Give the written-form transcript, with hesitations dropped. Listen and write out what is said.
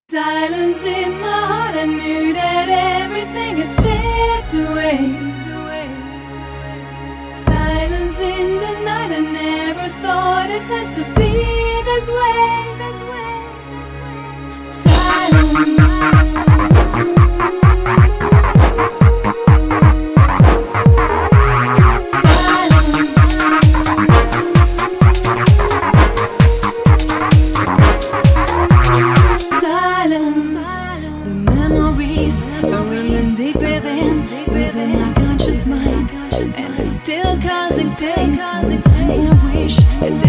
Silence in my heart, I knew that everything had slipped away. Silence in the night, I never thought it had to be this way. Silence. Are running deep within my conscious mind, and it's still causing pain. Sometimes I wish that